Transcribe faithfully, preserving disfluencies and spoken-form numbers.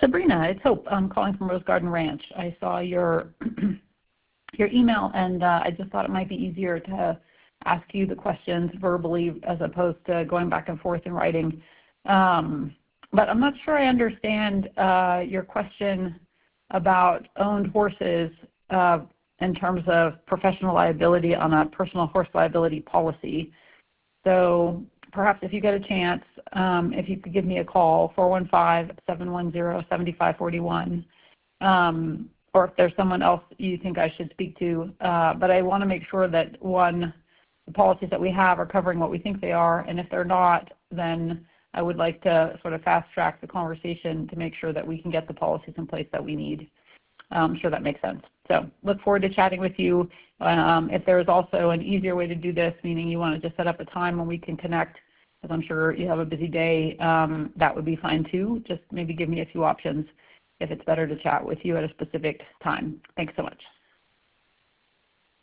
Sabrina, it's Hope. I'm calling from Rose Garden Ranch. I saw your your email, and uh, I just thought it might be easier to ask you the questions verbally as opposed to going back and forth in writing. Um, but I'm not sure I understand uh, your question about owned horses uh, in terms of professional liability on a personal horse liability policy. So perhaps if you get a chance, um, if you could give me a call, four one five, seven one zero, seven five four one, um, or if there's someone else you think I should speak to. Uh, but I want to make sure that, one, the policies that we have are covering what we think they are, and if they're not, then I would like to sort of fast track the conversation to make sure that we can get the policies in place that we need. Um, I'm sure that makes sense. So look forward to chatting with you. Um, if there is also an easier way to do this, meaning you want to just set up a time when we can connect, because I'm sure you have a busy day, um, that would be fine too. Just maybe give me a few options if it's better to chat with you at a specific time. Thanks so much.